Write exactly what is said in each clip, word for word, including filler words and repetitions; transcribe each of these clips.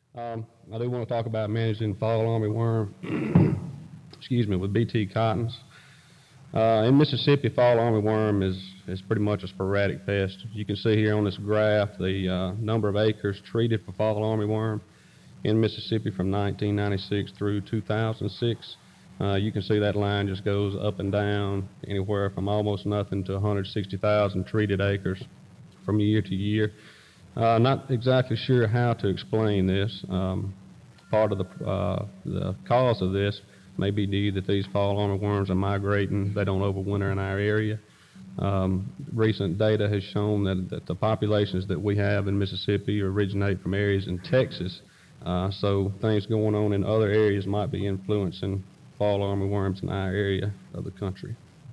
Um, I do want to talk about managing fall armyworm, excuse me, with B T cottons. Uh, in Mississippi, fall armyworm is, is pretty much a sporadic pest. You can see here on this graph the uh, number of acres treated for fall armyworm in Mississippi from nineteen ninety-six through two thousand six. Uh, you can see that line just goes up and down anywhere from almost nothing to one hundred sixty thousand treated acres from year to year. Uh, not exactly sure how to explain this. Um, part of the, uh, the cause of this may be due that these fall armyworms are migrating. They don't overwinter in our area. Um, recent data has shown that, that the populations that we have in Mississippi originate from areas in Texas. Uh, so things going on in other areas might be influencing fall armyworms in our area of the country.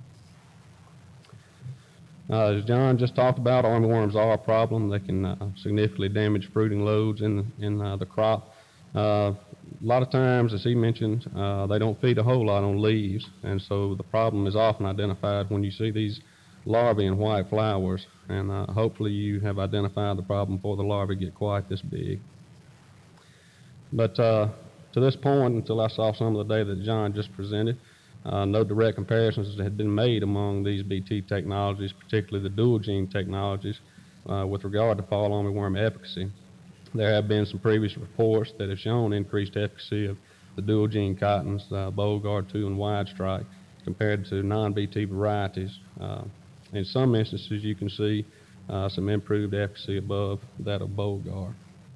Uh, as John just talked about, armyworms are a problem. They can uh, significantly damage fruiting loads in, in uh, the crop. Uh, a lot of times, as he mentioned, uh, they don't feed a whole lot on leaves, and so the problem is often identified when you see these larvae in white flowers, and uh, hopefully you have identified the problem before the larvae get quite this big. But uh, to this point, until I saw some of the data that John just presented, uh, no direct comparisons had been made among these B T technologies, particularly the dual gene technologies, uh, with regard to fall armyworm efficacy. There have been some previous reports that have shown increased efficacy of the dual gene cottons, uh, Bollgard two and Wide Strike, compared to non-B T varieties. Uh, in some instances, you can see uh, some improved efficacy above that of Bollgard.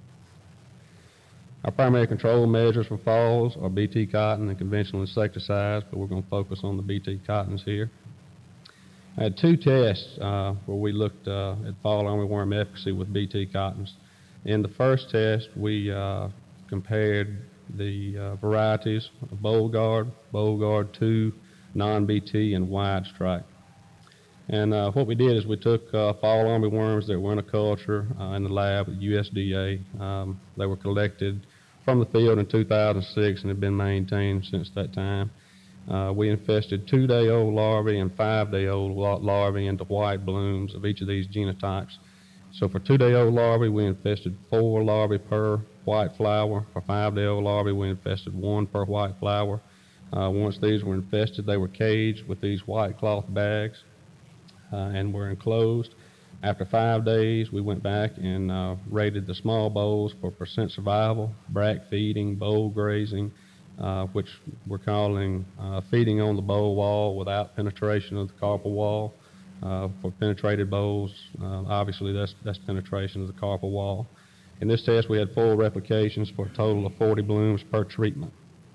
Our primary control measures for falls are B T cotton and conventional insecticides, but we're going to focus on the B T cottons here. I had two tests uh, where we looked uh, at fall armyworm efficacy with B T cottons. In the first test, we uh, compared the uh, varieties of Bollgard, Bollgard two, non-B T, and Wide Strike. And uh, what we did is we took uh, fall armyworms that were in a culture uh, in the lab at U S D A. Um, they were collected from the field in two thousand six and have been maintained since that time. Uh, we infested two-day-old larvae and five-day-old larvae into white blooms of each of these genotypes. So for two-day-old larvae, we infested four larvae per white flower. For five-day-old larvae, we infested one per white flower. Uh, once these were infested, they were caged with these white cloth bags uh, and were enclosed. After five days, we went back and uh, rated the small bolls for percent survival, bract feeding, boll grazing, uh, which we're calling uh, feeding on the boll wall without penetration of the carpal wall. Uh, for penetrated bolls, uh, obviously that's, that's penetration of the carpal wall. In this test, we had four replications for a total of forty blooms per treatment.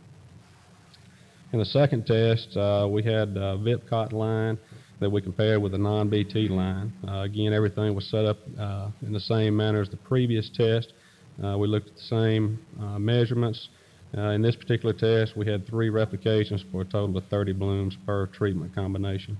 In the second test, uh, we had a Vipcot line that we compared with a non-B T line. Uh, again, everything was set up uh, in the same manner as the previous test. Uh, we looked at the same uh, measurements. Uh, in this particular test, we had three replications for a total of thirty blooms per treatment combination.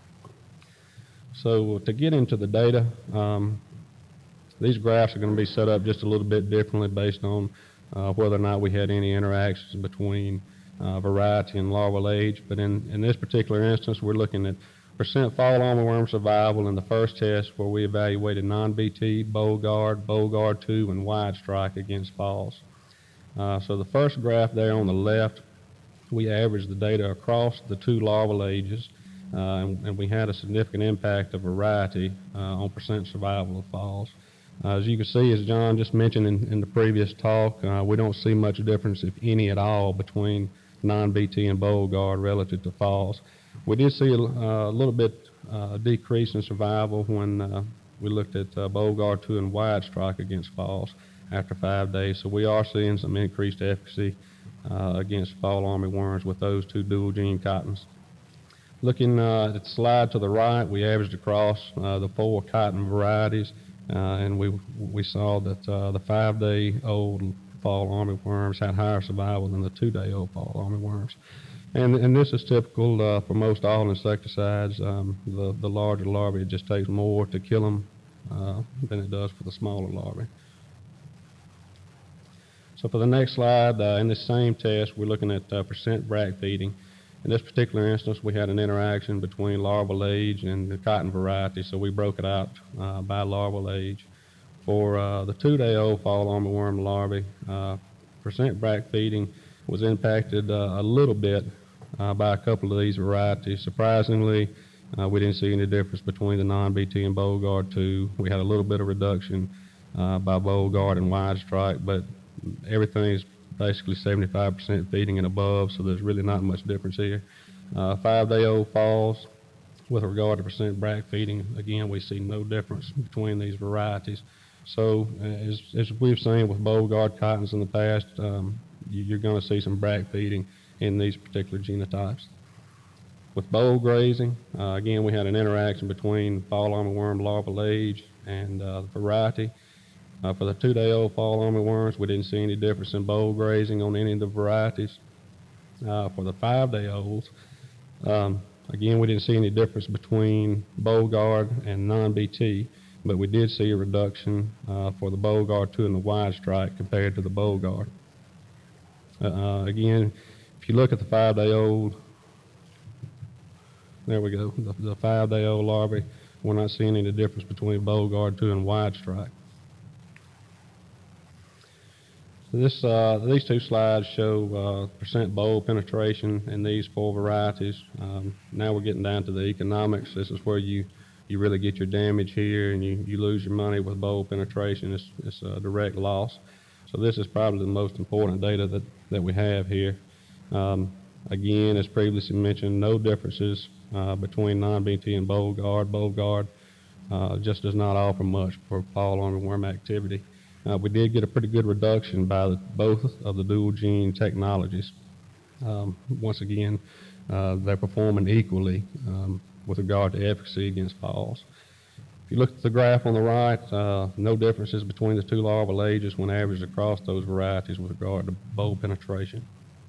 So to get into the data, um, these graphs are going to be set up just a little bit differently based on uh, whether or not we had any interactions between uh, variety and larval age. But in, in this particular instance, we're looking at percent fall armyworm survival in the first test where we evaluated non-B T, Bollgard, Bollgard two, and Wide Strike against falls. Uh, so the first graph there on the left, we averaged the data across the two larval ages. Uh, and, and we had a significant impact of variety uh, on percent survival of falls. Uh, as you can see, as John just mentioned in, in the previous talk, uh, we don't see much difference, if any at all, between non-B T and Bollgard relative to falls. We did see a, uh, a little bit uh, decrease in survival when uh, we looked at uh, Bollgard two and Wide Strike against falls after five days. So we are seeing some increased efficacy uh, against fall armyworms with those two dual gene cottons. Looking uh, at the slide to the right, we averaged across uh, the four cotton varieties, uh, and we we saw that uh, the five-day-old fall armyworms had higher survival than the two-day-old fall armyworms. And, and this is typical uh, for most all insecticides. Um, the, the larger larvae, it just takes more to kill them uh, than it does for the smaller larvae. So for the next slide, uh, in this same test, we're looking at uh, percent bract feeding. In this particular instance, we had an interaction between larval age and the cotton variety, so we broke it out uh, by larval age. For uh, the two-day-old fall armyworm larvae, uh, percent bract feeding was impacted uh, a little bit uh, by a couple of these varieties. Surprisingly, uh, we didn't see any difference between the non-B T and Bollgard two. We had a little bit of reduction uh, by Bollgard and Wide Strike, but everything is basically seventy-five percent feeding and above, so there's really not much difference here. Uh, five-day-old falls, with regard to percent bract feeding, again, we see no difference between these varieties. So uh, as, as we've seen with Bollgard cottons in the past, um, you, you're going to see some bract feeding in these particular genotypes. With boll grazing, uh, again, we had an interaction between fall armyworm larval age and uh, the variety. Uh, for the two-day-old fall armyworms, we didn't see any difference in boll grazing on any of the varieties. Uh, for the five-day-olds, um, again, we didn't see any difference between Bollgard and non-B T, but we did see a reduction uh, for the Bollgard two and the Wide Strike compared to the Bollgard. Uh, again, if you look at the five-day-old, there we go, the, the five-day-old larvae, we're not seeing any difference between Bollgard two and Wide Strike. This, uh, these two slides show uh, percent boll penetration in these four varieties. Um, now we're getting down to the economics. This is where you, you really get your damage here and you, you lose your money with boll penetration. It's, it's a direct loss. So this is probably the most important data that, that we have here. Um, again, as previously mentioned, no differences uh, between non-B T and Bollgard. Bollgard uh, just does not offer much for fall armyworm activity. Uh, we did get a pretty good reduction by the, both of the dual gene technologies. Um, once again, uh, they're performing equally um, with regard to efficacy against falls. If you look at the graph on the right, uh, no differences between the two larval ages when averaged across those varieties with regard to boll penetration.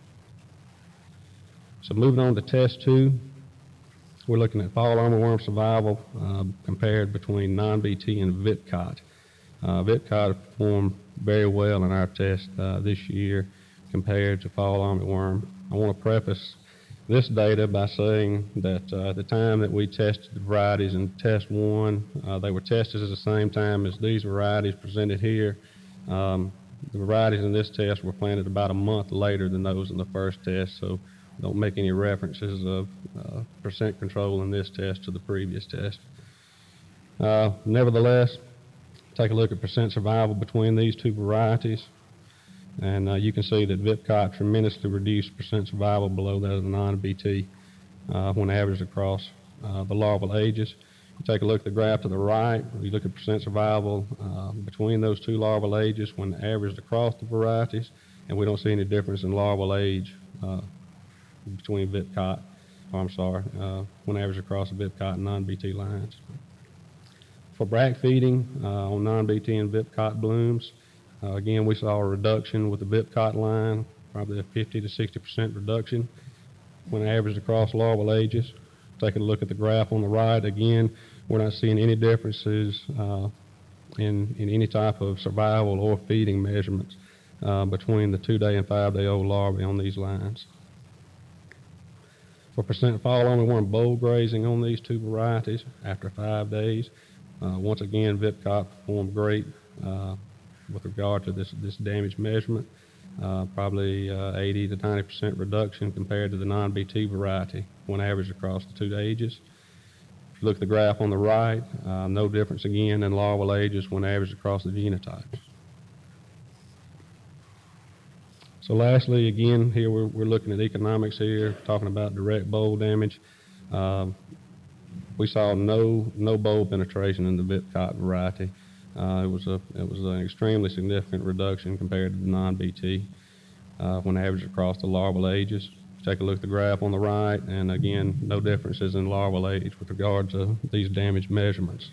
So moving on to test two, we're looking at fall armyworm survival uh, compared between non-B T and Vipcott. Uh, Vipcott performed very well in our test uh, this year compared to fall armyworm. I want to preface this data by saying that uh, at the time that we tested the varieties in test one, uh, they were tested at the same time as these varieties presented here. Um, the varieties in this test were planted about a month later than those in the first test, so don't make any references of uh, percent control in this test to the previous test. Uh, nevertheless, take a look at percent survival between these two varieties, and uh, you can see that Vipcott tremendously reduced percent survival below that of the non-B T uh, when averaged across uh, the larval ages. You take a look at the graph to the right, you look at percent survival uh, between those two larval ages when averaged across the varieties, and we don't see any difference in larval age uh, between Vipcott, oh, I'm sorry, uh, when averaged across the Vipcott and non-B T lines. For bract feeding uh, on non-B T and Vipcott blooms, uh, again, we saw a reduction with the Vipcott line, probably a fifty to sixty percent reduction when averaged across larval ages. Taking a look at the graph on the right, again, we're not seeing any differences uh, in, in any type of survival or feeding measurements uh, between the two-day and five-day-old larvae on these lines. For percent fall armyworm boll grazing on these two varieties after five days, Uh, once again, Vipcott performed great uh, with regard to this, this damage measurement, uh, probably uh, eighty to ninety percent reduction compared to the non-B T variety when averaged across the two ages. If you look at the graph on the right, uh, no difference again in larval ages when averaged across the genotypes. So lastly, again, here we're, we're looking at economics here, talking about direct boll damage. Um, We saw no no boll penetration in the Vipcott variety. Uh, it was a it was an extremely significant reduction compared to the non-B T uh, when averaged across the larval ages. Take a look at the graph on the right, and again, no differences in larval age with regard to these damage measurements.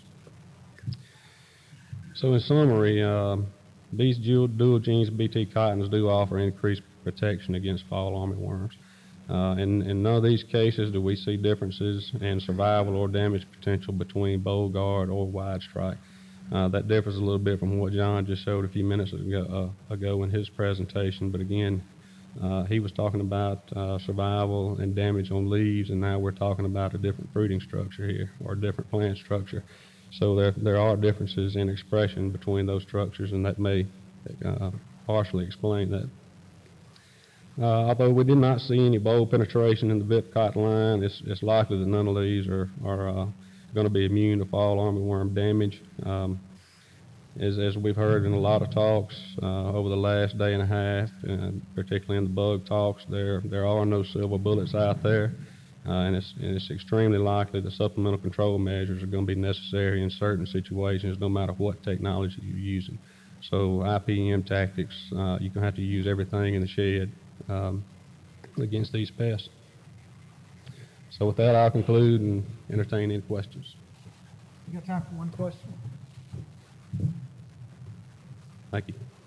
So in summary, uh, these dual, dual genes B T cottons do offer increased protection against fall armyworms. Uh, in, in none of these cases do we see differences in survival or damage potential between Bollgard or Wide Strike. Uh, that differs a little bit from what John just showed a few minutes ago, uh, ago in his presentation, but again, uh, he was talking about uh, survival and damage on leaves, and now we're talking about a different fruiting structure here, or a different plant structure. So there, there are differences in expression between those structures, and that may uh, partially explain that. Uh, although we did not see any bulb penetration in the Vip cotton line, it's, it's likely that none of these are, are uh, going to be immune to fall armyworm damage. Um, as, as we've heard in a lot of talks uh, over the last day and a half, and particularly in the bug talks, there, there are no silver bullets out there. Uh, and, it's, and it's extremely likely that supplemental control measures are going to be necessary in certain situations, no matter what technology you're using. So I P M tactics, uh, you're going to have to use everything in the shed um, against these pests. So with that, I'll conclude and entertain any questions. You got time for one question? Thank you.